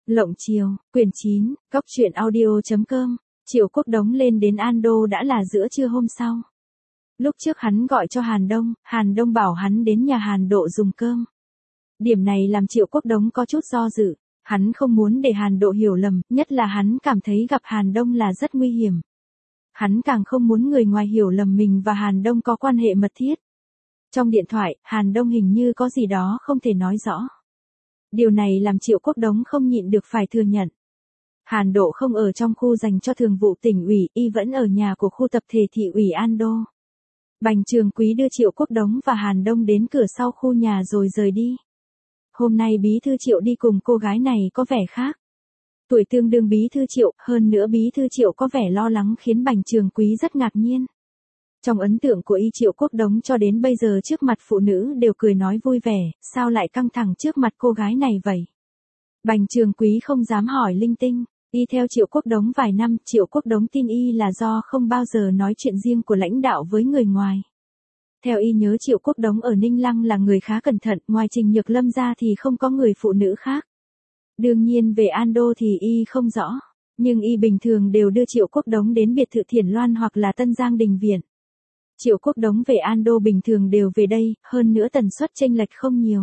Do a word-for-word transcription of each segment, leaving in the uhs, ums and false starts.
Lộng Chiều, quyển chín, Cóc truyện audio.com, Triệu Quốc Đống lên đến An Đô đã là giữa trưa hôm sau. Lúc trước hắn gọi cho Hàn Đông, Hàn Đông bảo hắn đến nhà Hàn Độ dùng cơm. Điểm này làm Triệu Quốc Đống có chút do dự, hắn không muốn để Hàn Độ hiểu lầm, nhất là hắn cảm thấy gặp Hàn Đông là rất nguy hiểm. Hắn càng không muốn người ngoài hiểu lầm mình và Hàn Đông có quan hệ mật thiết. Trong điện thoại, Hàn Đông hình như có gì đó không thể nói rõ. Điều này làm Triệu Quốc Đống không nhịn được phải thừa nhận. Hàn Độ không ở trong khu dành cho thường vụ tỉnh ủy, y vẫn ở nhà của khu tập thể thị ủy An Đô. Bành Trường Quý đưa Triệu Quốc Đống và Hàn Đông đến cửa sau khu nhà rồi rời đi. Hôm nay bí thư Triệu đi cùng cô gái này có vẻ khác. Tuổi tương đương bí thư Triệu, hơn nữa bí thư Triệu có vẻ lo lắng khiến Bành Trường Quý rất ngạc nhiên. Trong ấn tượng của y, Triệu Quốc Đống cho đến bây giờ trước mặt phụ nữ đều cười nói vui vẻ, sao lại căng thẳng trước mặt cô gái này vậy? Bành Trường Quý không dám hỏi linh tinh, y theo Triệu Quốc Đống vài năm, Triệu Quốc Đống tin y là do không bao giờ nói chuyện riêng của lãnh đạo với người ngoài. Theo y nhớ Triệu Quốc Đống ở Ninh Lăng là người khá cẩn thận, ngoài Trình Nhược Lâm ra thì không có người phụ nữ khác. Đương nhiên về An Đô thì y không rõ, nhưng y bình thường đều đưa Triệu Quốc Đống đến biệt thự Thiển Loan hoặc là Tân Giang Đình Viện. Triệu Quốc Đống về An Đô bình thường đều về đây, hơn nữa tần suất chênh lệch không nhiều.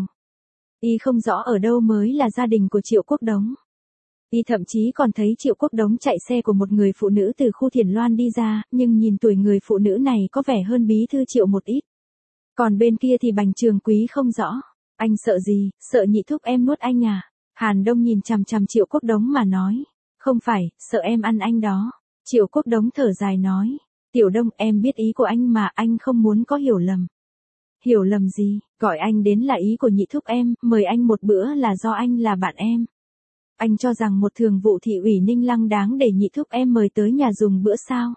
Y không rõ ở đâu mới là gia đình của Triệu Quốc Đống. Y thậm chí còn thấy Triệu Quốc Đống chạy xe của một người phụ nữ từ khu Thiển Loan đi ra, nhưng nhìn tuổi người phụ nữ này có vẻ hơn bí thư Triệu một ít. Còn bên kia thì Bành Trường Quý không rõ. Anh sợ gì, sợ nhị thúc em nuốt anh à? Hàn Đông nhìn chằm chằm Triệu Quốc Đống mà nói. Không phải, sợ em ăn anh đó. Triệu Quốc Đống thở dài nói. Tiểu Đông, em biết ý của anh mà, anh không muốn có hiểu lầm. Hiểu lầm gì, gọi anh đến là ý của nhị thúc em, mời anh một bữa là do anh là bạn em. Anh cho rằng một thường vụ thị ủy Ninh Lăng đáng để nhị thúc em mời tới nhà dùng bữa sao?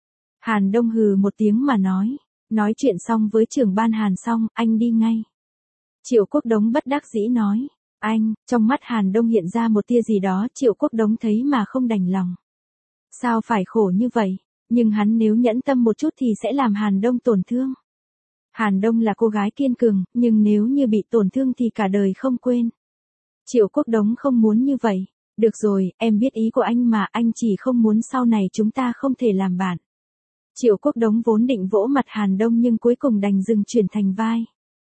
Hàn Đông hừ một tiếng mà nói. Nói chuyện xong với trưởng ban Hàn xong, anh đi ngay. Triệu Quốc Đống bất đắc dĩ nói. Anh, trong mắt Hàn Đông hiện ra một tia gì đó, Triệu Quốc Đống thấy mà không đành lòng. Sao phải khổ như vậy? Nhưng hắn nếu nhẫn tâm một chút thì sẽ làm Hàn Đông tổn thương. Hàn Đông là cô gái kiên cường, nhưng nếu như bị tổn thương thì cả đời không quên. Triệu Quốc Đống không muốn như vậy. Được rồi, em biết ý của anh mà, anh chỉ không muốn sau này chúng ta không thể làm bạn. Triệu Quốc Đống vốn định vỗ mặt Hàn Đông nhưng cuối cùng đành dừng chuyển thành vai.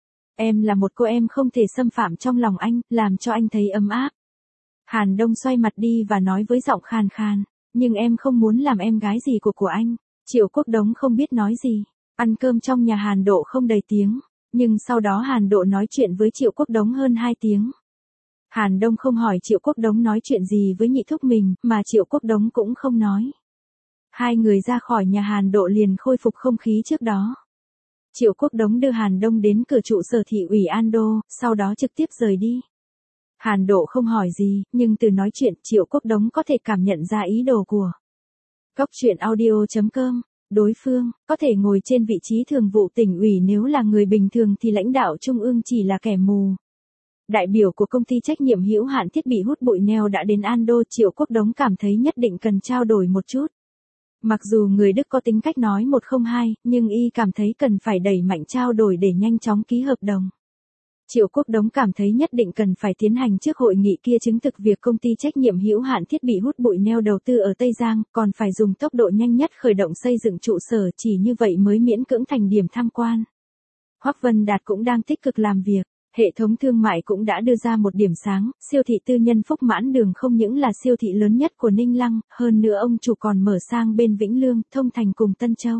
Em là một cô em không thể xâm phạm trong lòng anh, làm cho anh thấy ấm áp. Hàn Đông xoay mặt đi và nói với giọng khàn khàn. Nhưng em không muốn làm em gái gì của của anh. Triệu Quốc Đống không biết nói gì. Ăn cơm trong nhà Hàn Độ không đầy tiếng. Nhưng sau đó Hàn Độ nói chuyện với Triệu Quốc Đống hơn hai tiếng. Hàn Đông không hỏi Triệu Quốc Đống nói chuyện gì với nhị thúc mình, mà Triệu Quốc Đống cũng không nói. Hai người ra khỏi nhà Hàn Độ liền khôi phục không khí trước đó. Triệu Quốc Đống đưa Hàn Đông đến cửa trụ sở thị ủy An Đô, sau đó trực tiếp rời đi. Hàn Độ không hỏi gì, nhưng từ nói chuyện, Triệu Quốc Đống có thể cảm nhận ra ý đồ của Cóc truyện audio.com. Đối phương, có thể ngồi trên vị trí thường vụ tỉnh ủy nếu là người bình thường thì lãnh đạo trung ương chỉ là kẻ mù. Đại biểu của công ty trách nhiệm hữu hạn thiết bị hút bụi neo đã đến An Đô, Triệu Quốc Đống cảm thấy nhất định cần trao đổi một chút. Mặc dù người Đức có tính cách nói một không hai, nhưng y cảm thấy cần phải đẩy mạnh trao đổi để nhanh chóng ký hợp đồng. Triệu Quốc Đống cảm thấy nhất định cần phải tiến hành trước hội nghị kia chứng thực việc công ty trách nhiệm hữu hạn thiết bị hút bụi neo đầu tư ở Tây Giang, còn phải dùng tốc độ nhanh nhất khởi động xây dựng trụ sở, chỉ như vậy mới miễn cưỡng thành điểm tham quan. Hoắc Vân Đạt cũng đang tích cực làm việc. Hệ thống thương mại cũng đã đưa ra một điểm sáng, siêu thị tư nhân Phúc Mãn Đường không những là siêu thị lớn nhất của Ninh Lăng, hơn nữa ông chủ còn mở sang bên Vĩnh Lương, Thông Thành cùng Tân Châu.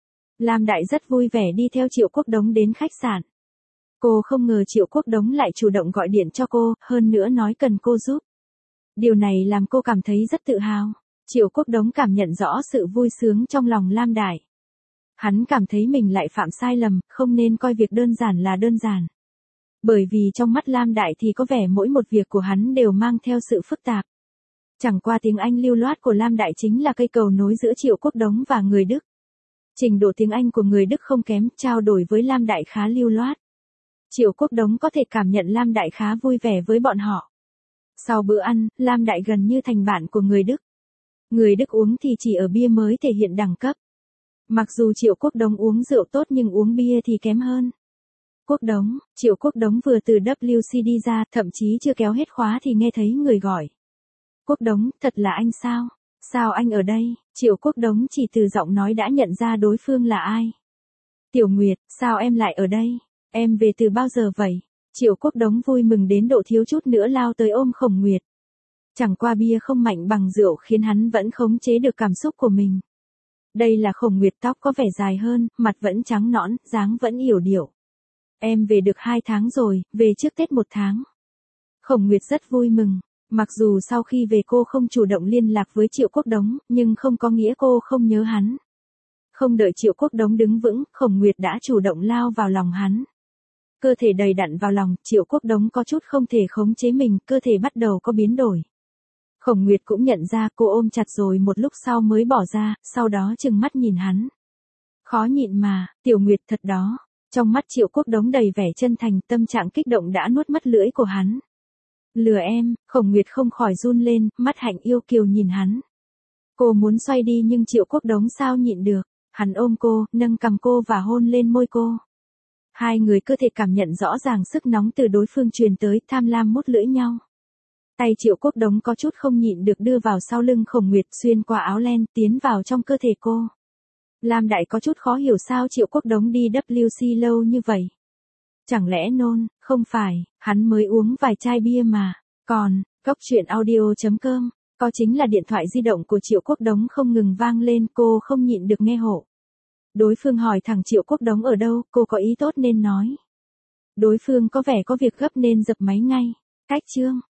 Lam Đại rất vui vẻ đi theo Triệu Quốc Đống đến khách sạn. Cô không ngờ Triệu Quốc Đống lại chủ động gọi điện cho cô, hơn nữa nói cần cô giúp. Điều này làm cô cảm thấy rất tự hào. Triệu Quốc Đống cảm nhận rõ sự vui sướng trong lòng Lam Đại. Hắn cảm thấy mình lại phạm sai lầm, không nên coi việc đơn giản là đơn giản. Bởi vì trong mắt Lam Đại thì có vẻ mỗi một việc của hắn đều mang theo sự phức tạp. Chẳng qua tiếng Anh lưu loát của Lam Đại chính là cây cầu nối giữa Triệu Quốc Đống và người Đức. Trình độ tiếng Anh của người Đức không kém, trao đổi với Lam Đại khá lưu loát. Triệu Quốc Đống có thể cảm nhận Lam Đại khá vui vẻ với bọn họ. Sau bữa ăn, Lam Đại gần như thành bạn của người Đức. Người Đức uống thì chỉ ở bia mới thể hiện đẳng cấp. Mặc dù Triệu Quốc Đống uống rượu tốt nhưng uống bia thì kém hơn. Quốc Đống, Triệu Quốc Đống vừa từ vê kép xê đi ra, thậm chí chưa kéo hết khóa thì nghe thấy người gọi. Quốc Đống, thật là anh sao? Sao anh ở đây? Triệu Quốc Đống chỉ từ giọng nói đã nhận ra đối phương là ai. Tiểu Nguyệt, sao em lại ở đây? Em về từ bao giờ vậy? Triệu Quốc Đống vui mừng đến độ thiếu chút nữa lao tới ôm Khổng Nguyệt. Chẳng qua bia không mạnh bằng rượu khiến hắn vẫn khống chế được cảm xúc của mình. Đây là Khổng Nguyệt, tóc có vẻ dài hơn, mặt vẫn trắng nõn, dáng vẫn yểu điệu. Em về được hai tháng rồi, về trước Tết một tháng. Khổng Nguyệt rất vui mừng. Mặc dù sau khi về cô không chủ động liên lạc với Triệu Quốc Đống, nhưng không có nghĩa cô không nhớ hắn. Không đợi Triệu Quốc Đống đứng vững, Khổng Nguyệt đã chủ động lao vào lòng hắn. Cơ thể đầy đặn vào lòng, Triệu Quốc Đống có chút không thể khống chế mình, cơ thể bắt đầu có biến đổi. Khổng Nguyệt cũng nhận ra, cô ôm chặt rồi một lúc sau mới bỏ ra, sau đó trừng mắt nhìn hắn. Khó nhịn mà, Tiểu Nguyệt thật đó. Trong mắt Triệu Quốc Đống đầy vẻ chân thành, tâm trạng kích động đã nuốt mất lưỡi của hắn. Lừa em, Khổng Nguyệt không khỏi run lên, mắt hạnh yêu kiều nhìn hắn. Cô muốn xoay đi nhưng Triệu Quốc Đống sao nhịn được. Hắn ôm cô, nâng cằm cô và hôn lên môi cô. Hai người cơ thể cảm nhận rõ ràng sức nóng từ đối phương truyền tới, tham lam mút lưỡi nhau. Tay Triệu Quốc Đống có chút không nhịn được đưa vào sau lưng Khổng Nguyệt, xuyên qua áo len, tiến vào trong cơ thể cô. Lam Đại có chút khó hiểu sao Triệu Quốc Đống đi vê kép xê lâu như vậy. Chẳng lẽ nôn, không phải, hắn mới uống vài chai bia mà. Còn, Cốc Truyện Audio chấm com, có chính là điện thoại di động của Triệu Quốc Đống không ngừng vang lên, cô không nhịn được nghe hộ. Đối phương hỏi thẳng Triệu Quốc Đống ở đâu, cô có ý tốt nên nói. Đối phương có vẻ có việc gấp nên dập máy ngay. Cách chương.